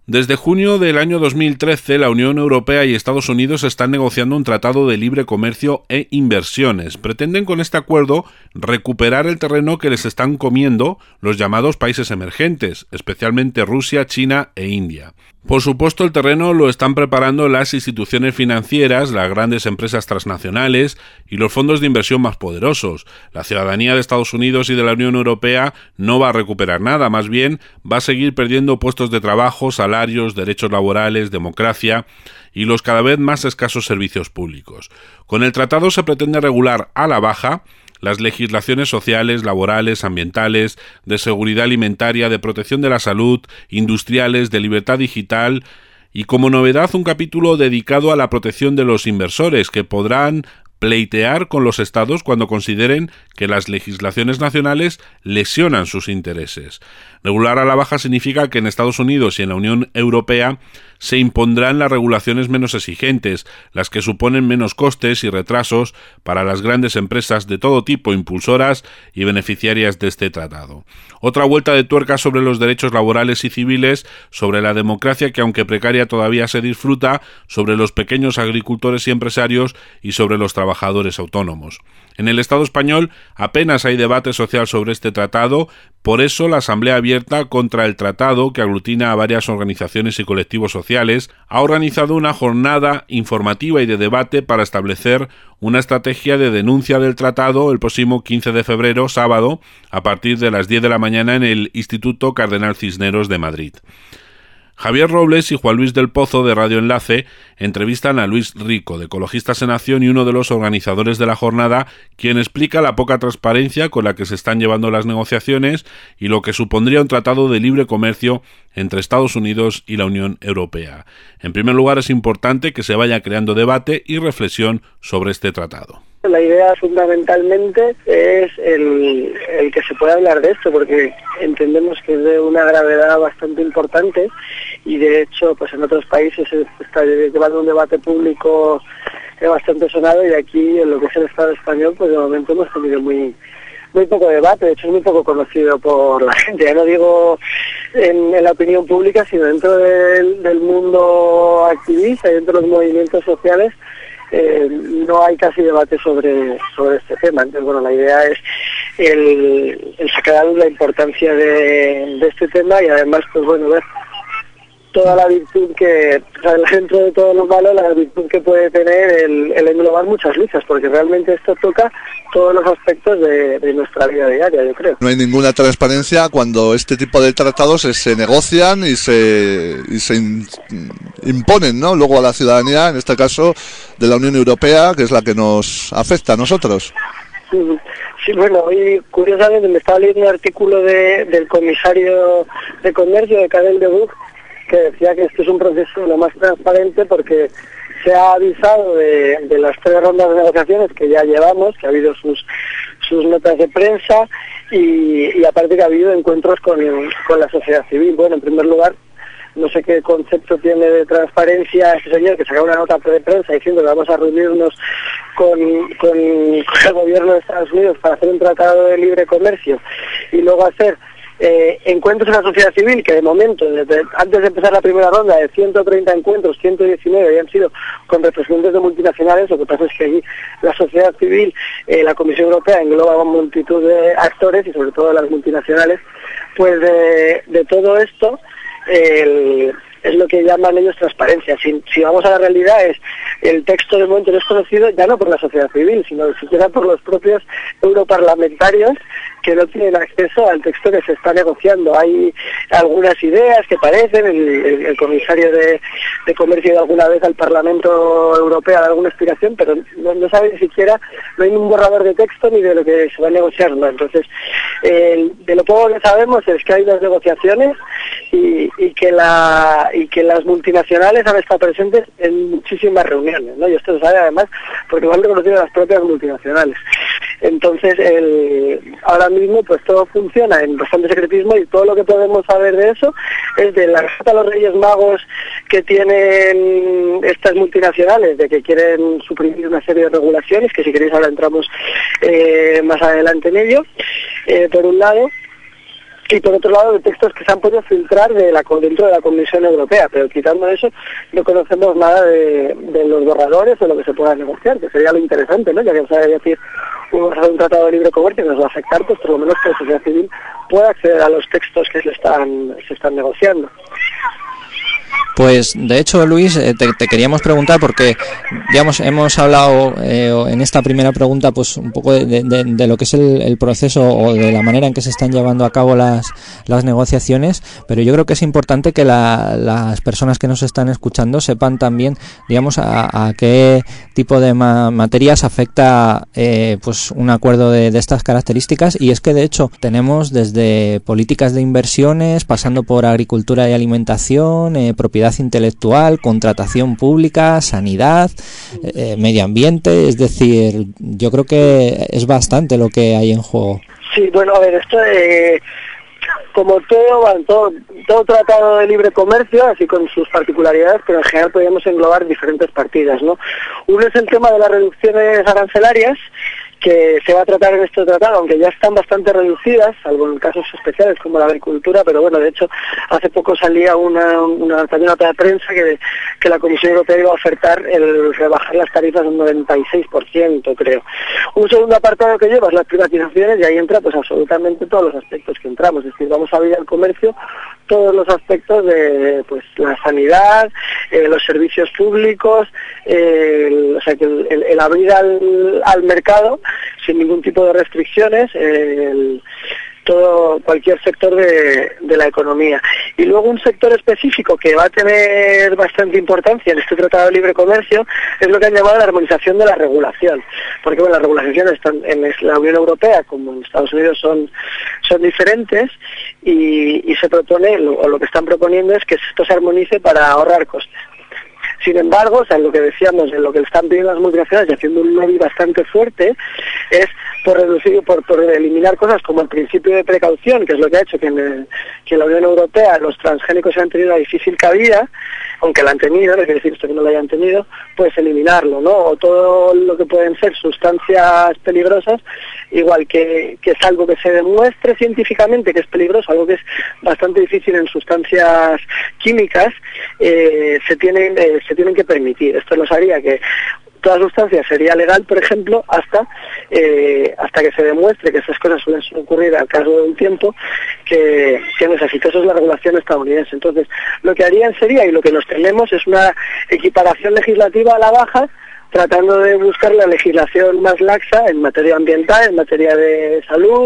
Desde junio del año 2013, la Unión Europea y Estados Unidos están negociando un tratado de libre comercio e inversiones. Pretenden con este acuerdo recuperar el terreno que les están comiendo los llamados países emergentes, especialmente Rusia, China e India. Por supuesto, el terreno lo están preparando las instituciones financieras, las grandes empresas transnacionales y los fondos de inversión más poderosos. La ciudadanía de Estados Unidos y de la Unión Europea no va a recuperar nada, más bien va a seguir perdiendo puestos de trabajo, salarios, derechos laborales, democracia y los cada vez más escasos servicios públicos. Con el tratado se pretende regular a la baja las legislaciones sociales, laborales, ambientales, de seguridad alimentaria, de protección de la salud, industriales, de libertad digital y, como novedad, un capítulo dedicado a la protección de los inversores, que podrán pleitear con los estados cuando consideren que las legislaciones nacionales lesionan sus intereses. Regular a la baja significa que en Estados Unidos y en la Unión Europea se impondrán las regulaciones menos exigentes, las que suponen menos costes y retrasos para las grandes empresas de todo tipo impulsoras y beneficiarias de este tratado. Otra vuelta de tuerca sobre los derechos laborales y civiles, sobre la democracia que aunque precaria todavía se disfruta, sobre los pequeños agricultores y empresarios y sobre los trabajadores autónomos. En el Estado español apenas hay debate social sobre este tratado, por eso la Asamblea Abierta contra el Tratado, que aglutina a varias organizaciones y colectivos sociales, ha organizado una jornada informativa y de debate para establecer una estrategia de denuncia del tratado el próximo 15 de febrero, sábado, a partir de las 10 de la mañana en el Instituto Cardenal Cisneros de Madrid. Javier Robles y Juan Luis del Pozo, de Radio Enlace, entrevistan a Luis Rico, de Ecologistas en Acción y uno de los organizadores de la jornada, quien explica la poca transparencia con la que se están llevando las negociaciones y lo que supondría un tratado de libre comercio entre Estados Unidos y la Unión Europea. En primer lugar, es importante que se vaya creando debate y reflexión sobre este tratado. La idea fundamentalmente es el que se pueda hablar de esto, porque entendemos que es de una gravedad bastante importante y de hecho pues en otros países se está llevando un debate público bastante sonado y aquí en lo que es el Estado español pues de momento hemos tenido muy poco debate, de hecho es muy poco conocido por la gente, ya no digo en la opinión pública, sino dentro del mundo activista y dentro de los movimientos sociales. No hay casi debate sobre este tema. Entonces, bueno, la idea es el sacar a luz la importancia de este tema y además, pues bueno, ver toda la virtud que, o sea, dentro de todo lo malo, la virtud que puede tener el englobar muchas luchas, porque realmente esto toca todos los aspectos de nuestra vida diaria, yo creo. No hay ninguna transparencia cuando este tipo de tratados se negocian y se imponen, ¿no? Luego a la ciudadanía, en este caso de la Unión Europea, que es la que nos afecta a nosotros. Sí, bueno, hoy curiosamente me estaba leyendo un artículo del comisario de Comercio, de Karel de Gucht, que decía que esto es un proceso lo más transparente porque se ha avisado de las 3 rondas de negociaciones que ya llevamos, que ha habido sus notas de prensa y aparte que ha habido encuentros con la sociedad civil. Bueno, en primer lugar, no sé qué concepto tiene de transparencia este señor que saca una nota de prensa diciendo que vamos a reunirnos con el gobierno de Estados Unidos para hacer un tratado de libre comercio y luego hacer encuentros en la sociedad civil, que de momento, antes de empezar la primera ronda, de 130 encuentros, 119 habían sido con representantes de multinacionales. Lo que pasa es que allí la sociedad civil, la Comisión Europea engloba una multitud de actores y sobre todo las multinacionales. Pues de todo esto es lo que llaman ellos transparencia. Si vamos a la realidad, es el texto de momento no es conocido ya no por la sociedad civil, sino siquiera por los propios europarlamentarios que no tienen acceso al texto que se está negociando. Hay algunas ideas que parecen, el comisario de Comercio de alguna vez al Parlamento Europeo de alguna explicación, pero no sabe ni siquiera, no hay un borrador de texto ni de lo que se va a negociar, ¿no? Entonces, de lo poco que sabemos es que hay unas negociaciones y que las multinacionales han estado presentes en muchísimas reuniones, ¿no? Y esto se sabe además porque lo han reconocido las propias multinacionales. Entonces, ahora mismo pues todo funciona en bastante secretismo y todo lo que podemos saber de eso es de la carta a los Reyes Magos que tienen estas multinacionales, de que quieren suprimir una serie de regulaciones, que si queréis ahora entramos más adelante en ello, por un lado, y por otro lado de textos que se han podido filtrar dentro de la Comisión Europea, pero quitando eso no conocemos nada de los borradores o lo que se pueda negociar, que sería lo interesante, ¿no? Ya que se va a decir un tratado de libre comercio que nos va a afectar, pues por lo menos que la sociedad civil pueda acceder a los textos que se están negociando. Pues de hecho, Luis, te queríamos preguntar porque, digamos, hemos hablado en esta primera pregunta pues un poco de lo que es el proceso o de la manera en que se están llevando a cabo las negociaciones, pero yo creo que es importante que las personas que nos están escuchando sepan también, digamos, a qué tipo de materias afecta pues un acuerdo de estas características, y es que de hecho tenemos desde políticas de inversiones, pasando por agricultura y alimentación, propiedad intelectual, contratación pública, sanidad, medio ambiente, es decir, yo creo que es bastante lo que hay en juego. Sí, bueno, a ver, esto como todo tratado de libre comercio, así con sus particularidades, pero en general podríamos englobar diferentes partidas, ¿no? Uno es el tema de las reducciones arancelarias, que se va a tratar en este tratado, aunque ya están bastante reducidas, salvo en casos especiales como la agricultura, pero bueno, de hecho, hace poco salía una nota de prensa que la Comisión Europea iba a ofertar el rebajar las tarifas un 96%, creo. Un segundo apartado que lleva es las privatizaciones, y ahí entra pues absolutamente todos los aspectos que entramos, es decir, vamos a abrir al comercio todos los aspectos de pues la sanidad, los servicios públicos, o sea que el abrir al mercado sin ningún tipo de restricciones, cualquier sector de la economía. Y luego un sector específico que va a tener bastante importancia en este Tratado de Libre Comercio es lo que han llamado la armonización de la regulación, porque bueno, las regulaciones están en la Unión Europea como en Estados Unidos son diferentes, y se propone, o lo que están proponiendo es que esto se armonice para ahorrar costes. Sin embargo, o sea, lo que decíamos, en lo que están pidiendo las multinacionales y haciendo un lobby bastante fuerte, es por reducir, por eliminar cosas como el principio de precaución, que es lo que ha hecho que en la Unión Europea los transgénicos han tenido una difícil cabida, aunque la han tenido, no quiere decir esto que no la hayan tenido, pues eliminarlo, ¿no? O todo lo que pueden ser sustancias peligrosas, igual que es algo que se demuestre científicamente que es peligroso, algo que es bastante difícil en sustancias químicas, se tienen que permitir. Esto nos haría que toda sustancia sería legal, por ejemplo, hasta que se demuestre que estas cosas suelen ocurrir al cabo de un tiempo que no es así. Eso es la regulación estadounidense. Entonces, lo que harían sería, y lo que nos tememos, es una equiparación legislativa a la baja, tratando de buscar la legislación más laxa en materia ambiental, en materia de salud,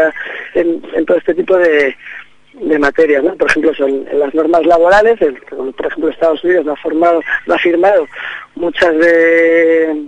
en todo este tipo de materias, ¿no? Por ejemplo, en las normas laborales, por ejemplo, Estados Unidos no ha firmado muchas de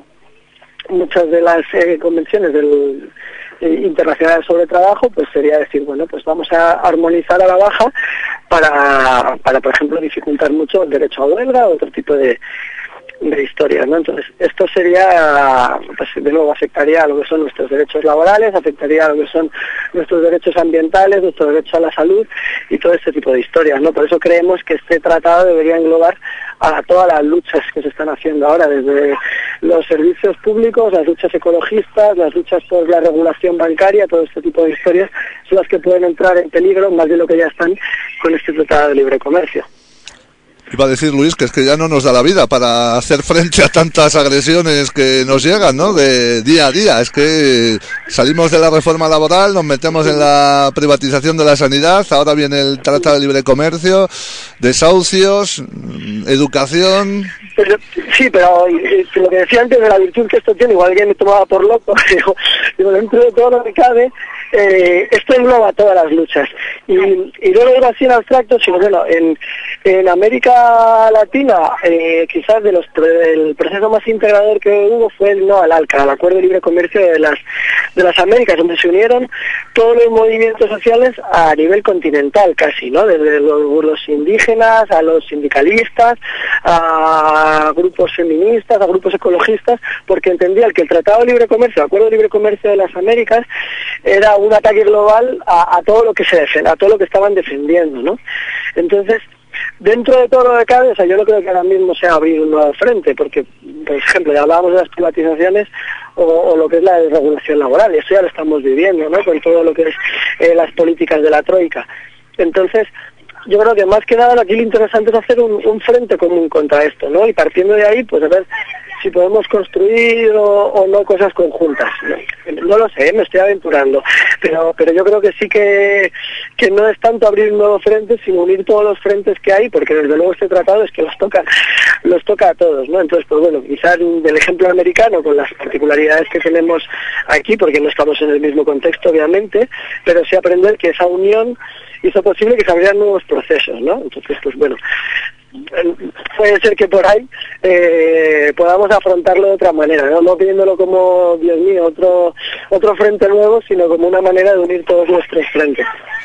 las convenciones internacionales sobre trabajo, pues sería decir, bueno, pues vamos a armonizar a la baja para por ejemplo, dificultar mucho el derecho a huelga o otro tipo de historias, ¿no? Entonces, esto sería, pues de nuevo, afectaría a lo que son nuestros derechos laborales, afectaría a lo que son nuestros derechos ambientales, nuestro derecho a la salud y todo este tipo de historias, ¿no? Por eso creemos que este tratado debería englobar a todas las luchas que se están haciendo ahora, desde los servicios públicos, las luchas ecologistas, las luchas por la regulación bancaria, todo este tipo de historias son las que pueden entrar en peligro, más de lo que ya están con este tratado de libre comercio. Iba a decir, Luis, que es que ya no nos da la vida para hacer frente a tantas agresiones que nos llegan, ¿no? De día a día. Es que salimos de la reforma laboral, nos metemos en la privatización de la sanidad, ahora viene el Tratado de Libre Comercio, desahucios, educación. Pero lo que decía antes de la virtud que esto tiene, igual alguien me tomaba por loco, digo, dentro de todo lo que cabe, esto engloba todas las luchas. Y no lo digo así en abstracto, sino bueno, en América Latina, quizás el proceso más integrador que hubo fue el no al ALCA, al Acuerdo de Libre Comercio de las Américas, donde se unieron todos los movimientos sociales a nivel continental casi, ¿no? Desde los indígenas, a los sindicalistas, a grupos feministas, a grupos ecologistas, porque entendían que el Tratado de Libre Comercio, el Acuerdo de Libre Comercio de las Américas, era un ataque global a todo lo que a todo lo que estaban defendiendo, ¿no? Entonces, dentro de todo lo que cabe, o sea, yo no creo que ahora mismo sea abrir un nuevo frente, porque, por ejemplo, ya hablábamos de las privatizaciones, o lo que es la desregulación laboral. Eso ya lo estamos viviendo, ¿no? Con todo lo que es las políticas de la troika. Entonces, yo creo que más que nada aquí lo interesante es hacer un frente común contra esto, ¿no? Y partiendo de ahí, pues a ver si podemos construir o no cosas conjuntas. No lo sé, me estoy aventurando, pero yo creo que sí que no es tanto abrir un nuevo frente, sino unir todos los frentes que hay, porque desde luego este tratado es que los toca a todos, ¿no? Entonces, pues bueno, quizás del ejemplo americano, con las particularidades que tenemos aquí, porque no estamos en el mismo contexto, obviamente, pero sí aprender que esa unión hizo posible que se abrieran nuevos procesos, ¿no? Entonces, pues bueno, puede ser que por ahí podamos afrontarlo de otra manera, no pidiéndolo como, Dios mío, otro frente nuevo, sino como una manera de unir todos nuestros frentes.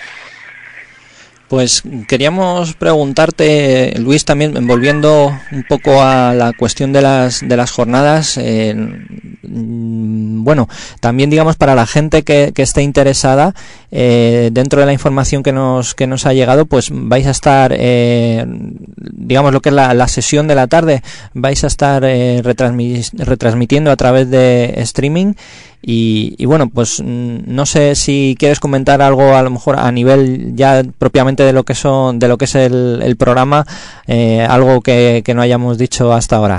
Pues queríamos preguntarte, Luis, también volviendo un poco a la cuestión de las jornadas, bueno, también digamos para la gente que esté interesada, dentro de la información que nos ha llegado, pues vais a estar, digamos lo que es la sesión de la tarde, vais a estar retransmitiendo a través de streaming. Y bueno, pues no sé si quieres comentar algo a lo mejor a nivel ya propiamente de lo que es el programa, algo que no hayamos dicho hasta ahora.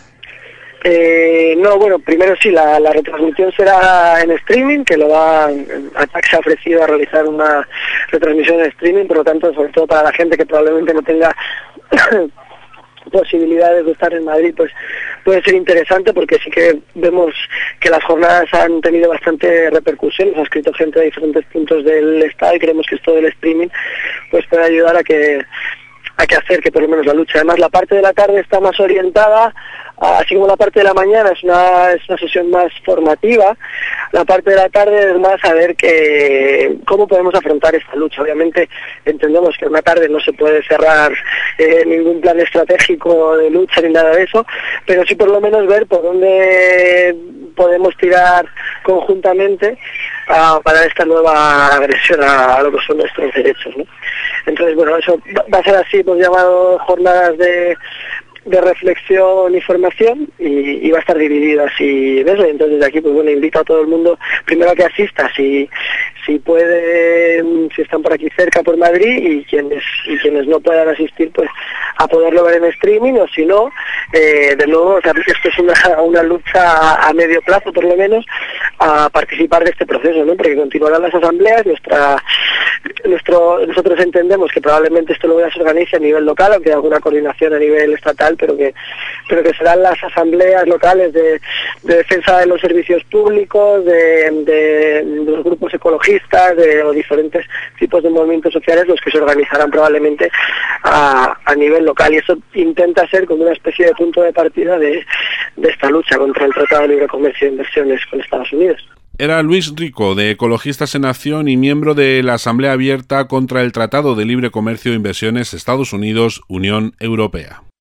No, bueno, primero sí, la retransmisión será en streaming, que ATAC se ha ofrecido a realizar una retransmisión en streaming, por lo tanto, sobre todo para la gente que probablemente no tenga posibilidades de estar en Madrid, pues puede ser interesante, porque sí que vemos que las jornadas han tenido bastante repercusión, nos ha escrito gente de diferentes puntos del estado y creemos que esto del streaming pues puede ayudar a que acerque por lo menos la lucha. Además, la parte de la tarde está más orientada, así como la parte de la mañana es una sesión más formativa, la parte de la tarde es más a ver cómo podemos afrontar esta lucha. Obviamente entendemos que una tarde no se puede cerrar ningún plan estratégico de lucha ni nada de eso, pero sí por lo menos ver por dónde podemos tirar conjuntamente para esta nueva agresión a lo que son nuestros derechos, ¿no? Entonces, bueno, eso va a ser así, hemos llamado jornadas de reflexión y formación, y va a estar dividida así, ¿ves? Entonces de aquí, pues bueno, invito a todo el mundo primero a que asista, si pueden, si están por aquí cerca por Madrid, y quienes no puedan asistir, pues a poderlo ver en streaming, o si no, de nuevo, o sea, esto es una lucha a medio plazo por lo menos, a participar de este proceso, ¿no? Porque continuarán las asambleas, nosotros entendemos que probablemente esto luego ya se organice a nivel local, aunque hay alguna coordinación a nivel estatal, pero que serán las asambleas locales de defensa de los servicios públicos, de los grupos ecologistas, o diferentes tipos de movimientos sociales los que se organizarán probablemente a nivel local, y eso intenta ser como una especie de punto de partida de esta lucha contra el Tratado de Libre Comercio e Inversiones con Estados Unidos. Era Luis Rico, de Ecologistas en Acción y miembro de la Asamblea Abierta contra el Tratado de Libre Comercio e Inversiones Estados Unidos-Unión Europea.